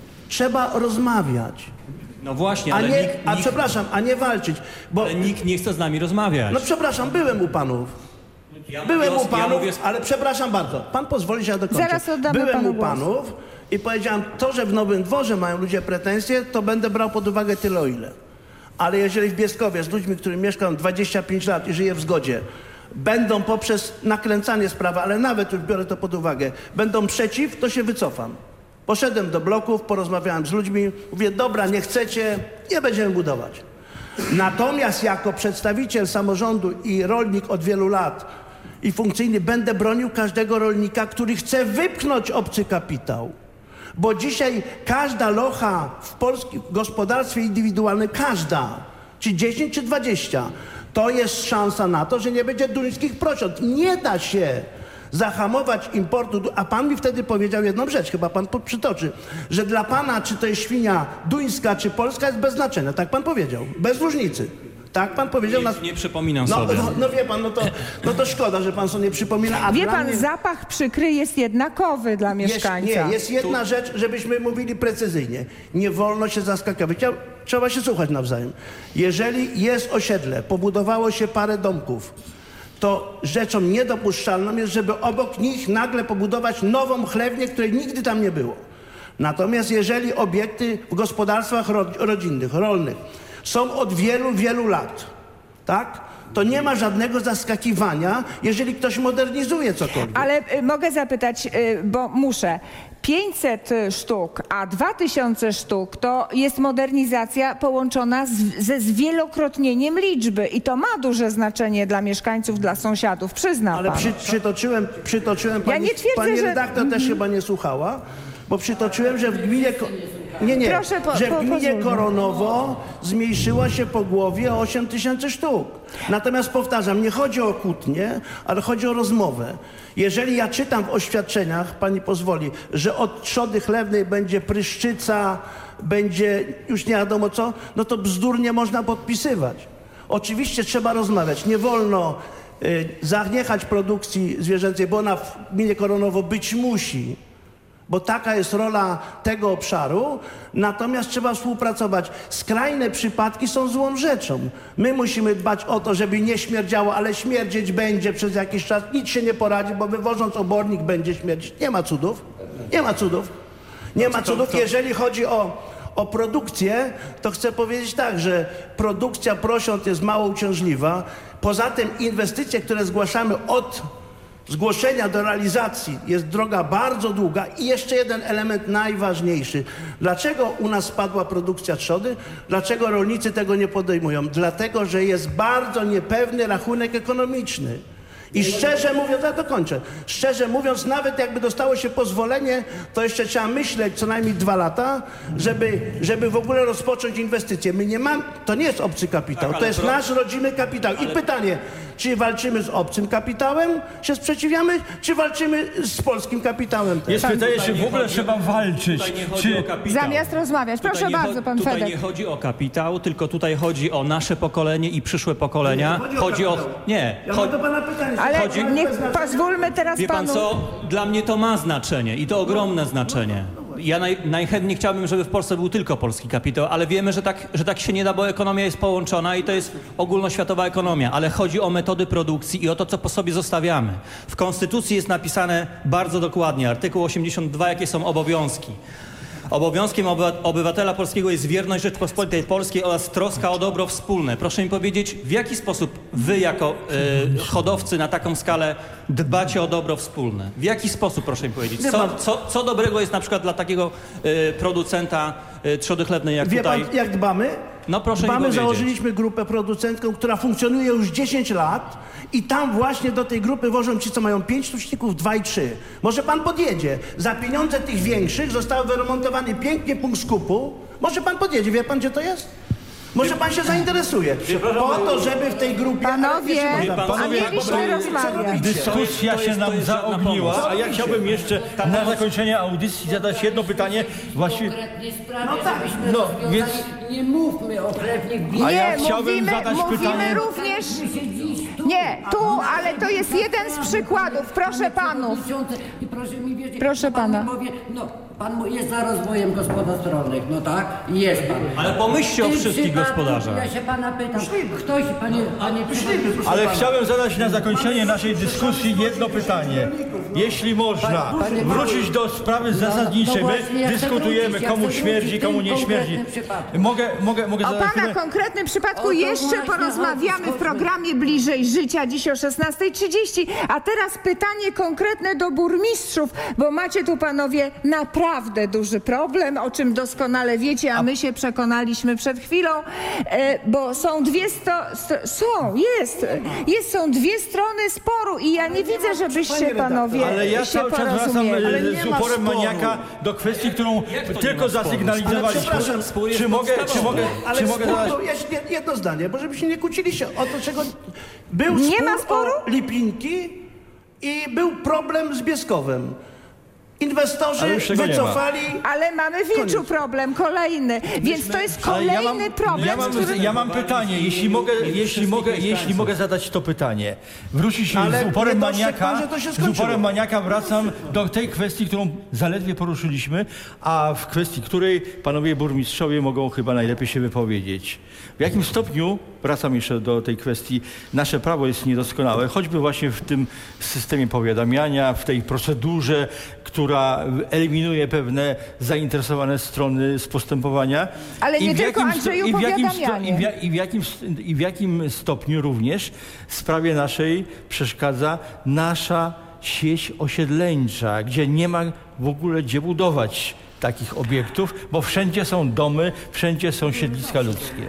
trzeba rozmawiać. No właśnie, a ale nie, nikt, A nikt, przepraszam, a nie walczyć. Bo, ale nikt nie chce z nami rozmawiać. No przepraszam, byłem u panów. Ja byłem mówię, u panów, ja mówię... ale przepraszam bardzo. Pan pozwoli, że ja dokończę. Zaraz oddamy byłem panu u panów i powiedziałem, to, że w Nowym Dworze mają ludzie pretensje, to będę brał pod uwagę tyle, o ile. Ale jeżeli w Bieskowie z ludźmi, którzy mieszkają dwadzieścia pięć lat i żyją w zgodzie, będą poprzez nakręcanie sprawy, ale nawet już biorę to pod uwagę, będą przeciw, to się wycofam. Poszedłem do bloków, porozmawiałem z ludźmi, mówię, dobra, nie chcecie, nie będziemy budować. Natomiast jako przedstawiciel samorządu i rolnik od wielu lat i funkcyjny będę bronił każdego rolnika, który chce wypchnąć obcy kapitał. Bo dzisiaj każda locha w polskim gospodarstwie indywidualnym, każda, czy dziesięć, czy dwadzieścia, to jest szansa na to, że nie będzie duńskich prosiąt. Nie da się zahamować importu, a pan mi wtedy powiedział jedną rzecz, chyba pan przytoczy, że dla pana, czy to jest świnia duńska, czy polska, jest bez znaczenia. Tak pan powiedział, bez różnicy. Tak pan powiedział. Nie, nas... nie przypominam no, sobie. No, no wie pan, no to, no to szkoda, że pan sobie nie przypomina. A Wie dla pan, mnie... zapach przykry jest jednakowy dla mieszkańca. Jest, nie, jest jedna tu... rzecz, żebyśmy mówili precyzyjnie. Nie wolno się zaskakiwać. Trzeba się słuchać nawzajem. Jeżeli jest osiedle, pobudowało się parę domków, to rzeczą niedopuszczalną jest, żeby obok nich nagle pobudować nową chlewnię, której nigdy tam nie było. Natomiast jeżeli obiekty w gospodarstwach rodzinnych, rolnych są od wielu, wielu lat, tak? To nie ma żadnego zaskakiwania, jeżeli ktoś modernizuje cokolwiek. Ale y, mogę zapytać, y, bo muszę. pięćset sztuk, a dwa tysiące sztuk to jest modernizacja połączona z, ze zwielokrotnieniem liczby i to ma duże znaczenie dla mieszkańców, dla sąsiadów, przyznam. Ale pan. przy, przytoczyłem, przytoczyłem, pani, ja nie twierdzę, pani że... redaktor też mm-hmm. chyba nie słuchała, bo przytoczyłem, że w gminie... Nie, nie, Proszę po, że w po, gminie pozwól. Koronowo zmniejszyła się pogłowie o osiem tysięcy sztuk. Natomiast powtarzam, nie chodzi o kłótnię, ale chodzi o rozmowę. Jeżeli ja czytam w oświadczeniach, pani pozwoli, że od trzody chlewnej będzie pryszczyca, będzie już nie wiadomo co, no to bzdur nie można podpisywać. Oczywiście trzeba rozmawiać. Nie wolno y, zaniechać produkcji zwierzęcej, bo ona w gminie Koronowo być musi, bo taka jest rola tego obszaru, natomiast trzeba współpracować. Skrajne przypadki są złą rzeczą. My musimy dbać o to, żeby nie śmierdziało, ale śmierdzieć będzie przez jakiś czas. Nic się nie poradzi, bo wywożąc obornik będzie śmierdzić. Nie ma cudów. Nie ma cudów. Nie ma cudów. Jeżeli chodzi o, o produkcję, to chcę powiedzieć tak, że produkcja prosiąt jest mało uciążliwa. Poza tym inwestycje, które zgłaszamy od zgłoszenia do realizacji, jest droga bardzo długa. I jeszcze jeden element najważniejszy. Dlaczego u nas spadła produkcja trzody? Dlaczego rolnicy tego nie podejmują? Dlatego, że jest bardzo niepewny rachunek ekonomiczny. I szczerze mówiąc, ja dokończę, szczerze mówiąc, nawet jakby dostało się pozwolenie, to jeszcze trzeba myśleć co najmniej dwa lata, żeby, żeby w ogóle rozpocząć inwestycje. My nie mamy, to nie jest obcy kapitał, tak, to jest pro... nasz rodzimy kapitał. I ale... pytanie, czy walczymy z obcym kapitałem, się sprzeciwiamy, czy walczymy z polskim kapitałem? Jest tak, pytanie, czy w ogóle chodzi, trzeba walczyć. Czy... Zamiast rozmawiać. Proszę tutaj bardzo, pan Tutaj Fedek. nie chodzi o kapitał, tylko tutaj chodzi o nasze pokolenie i przyszłe pokolenia. Nie, nie chodzi o... Chodzi o... Nie. Ja chodzi... mam do pana pytanie. Ale chodzi... niech pozwólmy teraz Wie pan panu... co? Dla mnie to ma znaczenie i to ogromne znaczenie. Ja naj, najchętniej chciałbym, żeby w Polsce był tylko polski kapitał, ale wiemy, że tak, że tak się nie da, bo ekonomia jest połączona i to jest ogólnoświatowa ekonomia, ale chodzi o metody produkcji i o to, co po sobie zostawiamy. W Konstytucji jest napisane bardzo dokładnie, artykuł osiemdziesiąty drugi, jakie są obowiązki. Obowiązkiem obywatela polskiego jest wierność Rzeczpospolitej Polskiej oraz troska o dobro wspólne. Proszę mi powiedzieć, w jaki sposób wy jako y, hodowcy na taką skalę dbacie o dobro wspólne? W jaki sposób, proszę mi powiedzieć? Co, co, co dobrego jest na przykład dla takiego y, producenta y, trzody chlewnej jak Wie tutaj? Pan, jak dbamy? No proszę mi Dbamy, powiedzieć. założyliśmy grupę producentką, która funkcjonuje już dziesięć lat i tam właśnie do tej grupy wożą ci, co mają pięć tuczników, dwa i trzy. Może pan podjedzie. Za pieniądze tych większych został wyremontowany pięknie punkt skupu. Może pan podjedzie. Wie pan, gdzie to jest? Może pan się zainteresuje. Po to, żeby w tej grupie... Panowie, pan, a mieliśmy rozmawiać. Dyskusja się nam zaogniła, a ja chciałbym jeszcze na zakończenie audycji zadać jedno pytanie. Właściwie... No tak, no, więc... nie mówmy o chlewnych A ja nie, chciałbym mówimy, zadać mówimy pytanie... również... Nie, tu, ale to jest jeden z przykładów. Proszę panów. Proszę mi wierzyć, Proszę pana. Powie, no, pan jest za rozwojem gospodarstw rolnych, no tak? Jest pan. Ale pomyślcie o wszystkich gospodarzach. Ja się pana pytam, ktoś, panie, panie Ale chciałem zadać na zakończenie naszej dyskusji jedno pytanie. Jeśli można wrócić do sprawy zasadniczej, my dyskutujemy, komu śmierdzi, komu nie śmierdzi. Mogę, mogę, mogę O zadać pana pytanie? konkretnym przypadku O, to jeszcze właśnie, porozmawiamy chodź, w programie Bliżej Życia dziś o szesnastej trzydzieści. A teraz pytanie konkretne do burmistrzów, bo macie tu panowie naprawdę duży problem, o czym doskonale wiecie, a my się przekonaliśmy przed chwilą, e, bo są dwie sto, sto, są, jest, jest, są dwie strony sporu i ja nie widzę, żebyście panowie Ale ja się cały czas wracam porozumiemy. Ale e, nie z ma uporem sporu. maniaka do kwestii, którą tylko zasygnalizowaliśmy. Ale przepraszam, spór Czy mogę, czy mogę, Ale czy mogę spór, zadać... to jest jed- jedno zdanie, bo żebyśmy nie kłócili się o to, czego... Był Nie spór ma sporu? o Lipinki i był problem z Bieskowem. Ale Inwestorzy już tego nie ma. wycofali... Ale mamy w Wilczu problem kolejny, więc to jest Ale kolejny ja mam, problem, ja mam, który... ja mam pytanie, jeśli mogę, jeśli, mogę, jeśli mogę zadać to pytanie. Wrócić Ale z uporem nie dostrzegł maniaka, pan, że to się z skończyło. uporem maniaka wracam do tej kwestii, którą zaledwie poruszyliśmy, a w kwestii której panowie burmistrzowie mogą chyba najlepiej się wypowiedzieć. W jakim stopniu, wracam jeszcze do tej kwestii, nasze prawo jest niedoskonałe, choćby właśnie w tym systemie powiadamiania, w tej procedurze, która eliminuje pewne zainteresowane strony z postępowania. Ale nie w tylko, jakim sto- Andrzeju, i w jakim sto- powiadamianie. i w ja- I w, jakim, st- I w jakim stopniu również w sprawie naszej przeszkadza nasza sieć osiedleńcza, gdzie nie ma w ogóle gdzie budować takich obiektów, bo wszędzie są domy, wszędzie są siedliska ludzkie.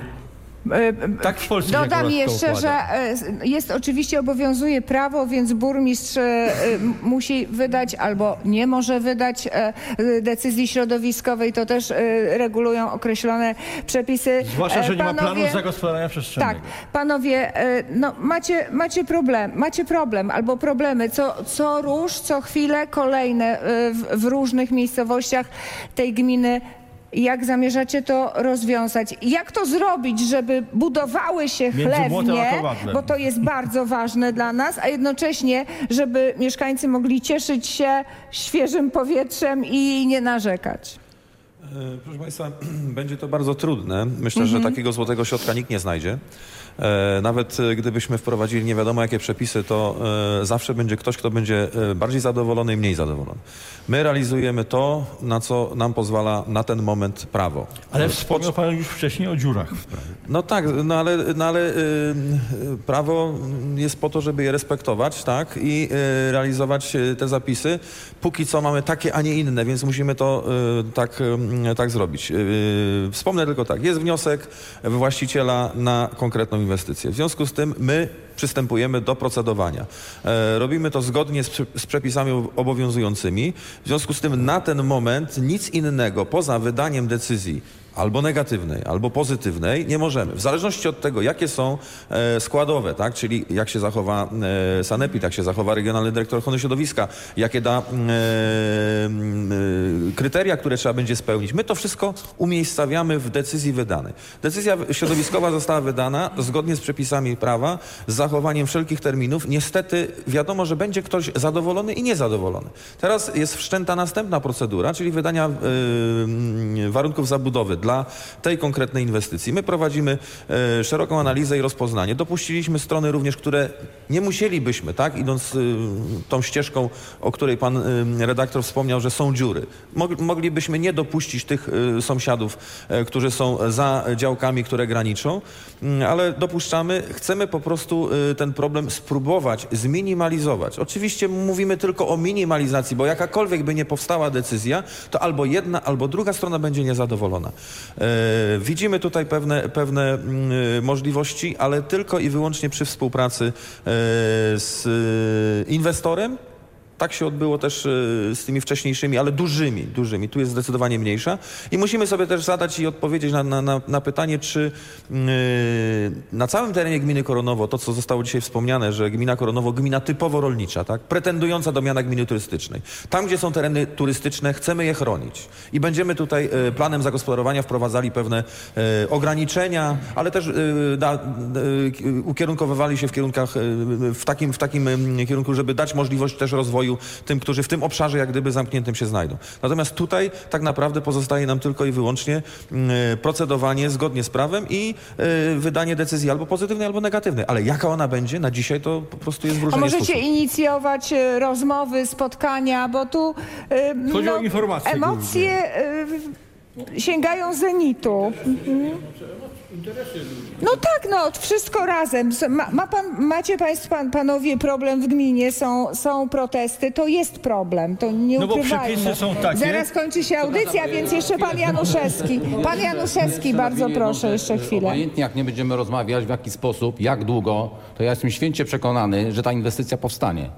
Tak w Polsce się Dodam akurat to jeszcze, układa. że e, jest oczywiście obowiązuje prawo, więc burmistrz e, m, musi wydać albo nie może wydać e, decyzji środowiskowej. To też e, regulują określone przepisy. Zwłaszcza, że E, nie ma planu panowie- zagospodarowania przestrzennego. Tak, panowie, e, no macie, macie problem, macie problem albo problemy. Co, co róż, co chwilę kolejne e, w, w różnych miejscowościach tej gminy. Jak zamierzacie to rozwiązać? Jak to zrobić, żeby budowały się Między młotem a chlewnie, kowadłem. bo to jest bardzo ważne dla nas, a jednocześnie, żeby mieszkańcy mogli cieszyć się świeżym powietrzem i nie narzekać? E, Proszę Państwa, będzie to bardzo trudne. Myślę, że takiego złotego środka nikt nie znajdzie. E, Nawet e, gdybyśmy wprowadzili nie wiadomo jakie przepisy, to e, zawsze będzie ktoś, kto będzie e, bardziej zadowolony i mniej zadowolony. My realizujemy to, na co nam pozwala na ten moment prawo. Ale wspomniał pan już wcześniej o dziurach w prawie. No tak, no ale, no ale y, y, prawo jest po to, żeby je respektować, tak? I y, realizować y, te zapisy. Póki co mamy takie, a nie inne, więc musimy to y, tak, y, tak zrobić. Y, wspomnę tylko tak, jest wniosek właściciela na konkretną inwestycję. W związku z tym my przystępujemy do procedowania. E, robimy to zgodnie z, przy- z przepisami obowiązującymi. W związku z tym na ten moment nic innego poza wydaniem decyzji albo negatywnej, albo pozytywnej nie możemy. W zależności od tego, jakie są e, składowe, tak? Czyli jak się zachowa e, Sanepid, jak się zachowa Regionalny Dyrektor Ochrony Środowiska, jakie da e, e, kryteria, które trzeba będzie spełnić. My to wszystko umiejscawiamy w decyzji wydanej. Decyzja środowiskowa została wydana zgodnie z przepisami prawa, z zachowaniem wszelkich terminów. Niestety wiadomo, że będzie ktoś zadowolony i niezadowolony. Teraz jest wszczęta następna procedura, czyli wydania e, warunków zabudowy dla tej konkretnej inwestycji. My prowadzimy e, szeroką analizę i rozpoznanie. Dopuściliśmy strony również, które nie musielibyśmy, tak, idąc e, tą ścieżką, o której pan e, redaktor wspomniał, że są dziury. Mog, moglibyśmy nie dopuścić tych e, sąsiadów, e, którzy są za działkami, które graniczą, m, ale dopuszczamy, chcemy po prostu e, ten problem spróbować zminimalizować. Oczywiście mówimy tylko o minimalizacji, bo jakakolwiek by nie powstała decyzja, to albo jedna, albo druga strona będzie niezadowolona. E, widzimy tutaj pewne, pewne mm, możliwości, ale tylko i wyłącznie przy współpracy e, z e, inwestorem. Tak się odbyło też e, z tymi wcześniejszymi, ale dużymi, dużymi. Tu jest zdecydowanie mniejsza. I musimy sobie też zadać i odpowiedzieć na, na, na, na pytanie, czy e, na całym terenie gminy Koronowo, to co zostało dzisiaj wspomniane, że gmina Koronowo, gmina typowo rolnicza, tak, pretendująca do miana gminy turystycznej. Tam, gdzie są tereny turystyczne, chcemy je chronić. I będziemy tutaj e, planem zagospodarowania wprowadzali pewne e, ograniczenia, ale też e, da, e, ukierunkowywali się w kierunkach, e, w takim, w takim e, kierunku, żeby dać możliwość też rozwoju tym, którzy w tym obszarze jak gdyby zamkniętym się znajdą. Natomiast tutaj tak naprawdę pozostaje nam tylko i wyłącznie y, procedowanie zgodnie z prawem i y, wydanie decyzji albo pozytywnej, albo negatywnej. Ale jaka ona będzie na dzisiaj, to po prostu jest A wróżenie z możecie fusów. inicjować e, rozmowy, spotkania, bo tu e, Chodzi o informacje emocje e, sięgają zenitu. Mhm. No tak, no wszystko razem. Ma, ma pan, macie państwo, pan, panowie problem w gminie, są, są protesty, to jest problem, to nie No bo ukrywajmy. przepisy są takie. Zaraz kończy się audycja, więc jeszcze pan Januszewski. Pan Januszewski, bardzo proszę, jeszcze chwilę. Obojętnie jak nie będziemy rozmawiać, w jaki sposób, jak długo, to ja jestem święcie przekonany, że ta inwestycja powstanie.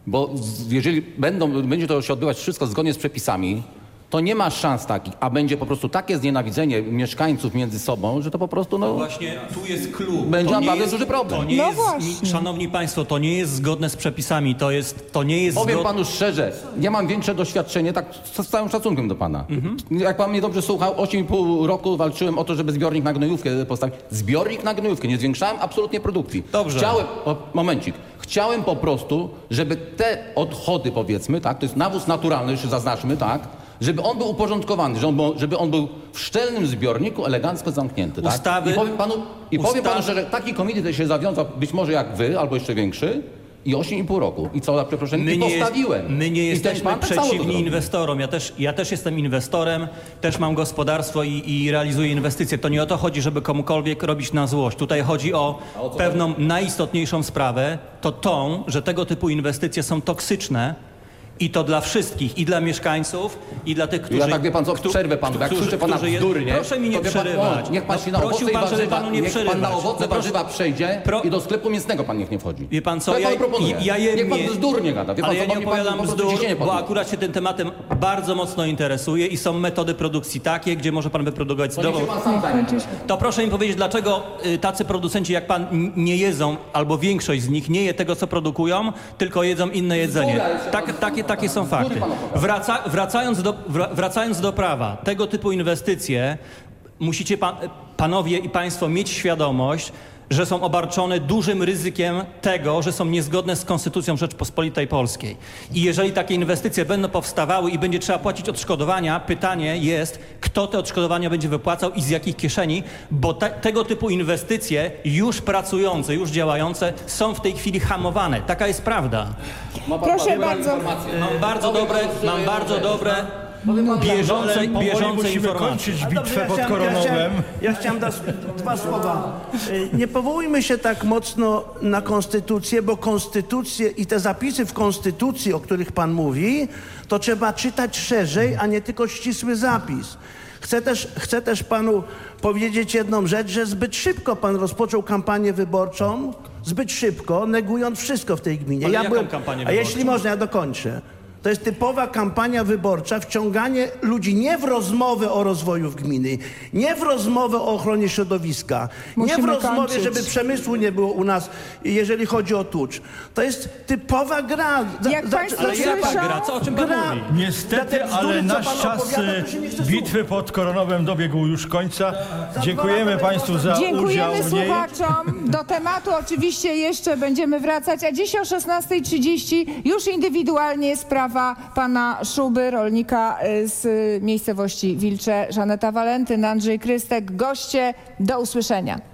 Bo z- jeżeli będą, będzie to się odbywać wszystko zgodnie z przepisami, to nie ma szans takich, a będzie po prostu takie znienawidzenie mieszkańców między sobą, że to po prostu no, Właśnie tu jest clue. będzie To nie naprawdę jest- duży problem. To nie No jest, właśnie. szanowni państwo, to nie jest zgodne z przepisami, to jest, to nie jest Powiem zgod... panu szczerze, ja mam większe doświadczenie, tak z, z całym szacunkiem do pana. Mhm. Jak pan mnie dobrze słuchał, osiem i pół roku walczyłem o to, żeby zbiornik na gnojówkę postawić. Zbiornik na gnojówkę, nie zwiększałem absolutnie produkcji. Dobrze. Chciałem, o, momencik, chciałem po prostu, żeby te odchody, powiedzmy, tak, to jest nawóz naturalny, już zaznaczmy, tak, żeby on był uporządkowany, żeby on był, żeby on był w szczelnym zbiorniku elegancko zamknięty. Tak? Ustawy- I powiem panu, i powiem panu ustawy- że taki komitet się zawiązał, być może jak wy, albo jeszcze większy, i osiem i pół roku. I co, za przeproszeniem, My i nie, jest, postawiłem. my nie I ten jesteśmy pan tak samo to przeciwni zrobił. inwestorom. Ja też, ja też jestem inwestorem, też mam gospodarstwo i, i realizuję inwestycje. To nie o to chodzi, żeby komukolwiek robić na złość. Tutaj chodzi o pewną najistotniejszą sprawę, to tą, że tego typu inwestycje są toksyczne. I to dla wszystkich, i dla mieszkańców, i dla tych, którzy... Ja tak wie pan co, któ- przerwę panu, jak którzy- słyszę pana którzy je- bzdury, nie? Proszę mi nie to wie pan, przerywać. o, Niech pan No, się na prosił owoce i pan, żeby warzywa, panu nie niech pan na przerywać. owoce No proszę- warzywa przejdzie Pro- i do sklepu mięsnego pan niech nie wchodzi. Wie pan co, To ja ja, panu proponuję. ja jem Niech pan mię- bzdur nie gada. Wie pan ale co, ja bo nie mi pan opowiadam po prostu bzdur, ciśnienie bo podnosi. akurat się tym tematem bardzo mocno interesuję i są metody produkcji takie, gdzie może pan wyprodukować To niech zdrową... się pan sam zajmie. To proszę mi powiedzieć, dlaczego y, tacy producenci jak pan n- nie jedzą, albo większość z nich nie je tego, co produkują, tylko jedzą inne jedzenie. Tak, takie, takie są fakty. Wraca, wracając, do, wra- wracając do prawa, tego typu inwestycje musicie pan, panowie i państwo mieć świadomość, że są obarczone dużym ryzykiem tego, że są niezgodne z Konstytucją Rzeczpospolitej Polskiej. I jeżeli takie inwestycje będą powstawały i będzie trzeba płacić odszkodowania, pytanie jest, kto te odszkodowania będzie wypłacał i z jakich kieszeni, bo te, tego typu inwestycje już pracujące, już działające są w tej chwili hamowane. Taka jest prawda. Ma pan- Proszę ma pan bardzo. informację. Mam bardzo Powiem dobre, panu szczerze mam jedną bardzo rzecz. dobre, Ale bieżące, powoli bieżące musimy informacje. kończyć A dobrze, bitwę ja pod chciałem- Ja Koronowem. chciałem, ja chciałem da, dwa słowa. Y, Nie powołujmy się tak mocno na konstytucję, bo konstytucję i te zapisy w konstytucji, o których pan mówi, to trzeba czytać szerzej, a nie tylko ścisły zapis. Chcę też, chcę też panu powiedzieć jedną rzecz, że zbyt szybko pan rozpoczął kampanię wyborczą, zbyt szybko, negując wszystko w tej gminie. Ale jaką kampanię a jeśli wyborczą? można, ja dokończę. To jest typowa kampania wyborcza, wciąganie ludzi nie w rozmowę o rozwoju w gminy, nie w rozmowę o ochronie środowiska, nie w Musimy rozmowie, kończyć. żeby przemysłu nie było u nas, jeżeli chodzi o tucz. To jest typowa gra. Za- Jak za- państwo Ale jaka słyszą- gra? Co, o czym pan Gra. mówi? Dla Niestety, te bzdury, ale co nasz pan czas opowiada, to się nie chce bitwy pod Koronowem dobiegł już końca. Dziękujemy państwu za udział Dziękujemy w niej. słuchaczom. Do tematu oczywiście jeszcze będziemy wracać, a dziś o szesnastej trzydzieści już indywidualnie sprawa pana Szuby, rolnika y, z miejscowości Wilcze, Żaneta Walentyn, Andrzej Krystek. Goście, do usłyszenia.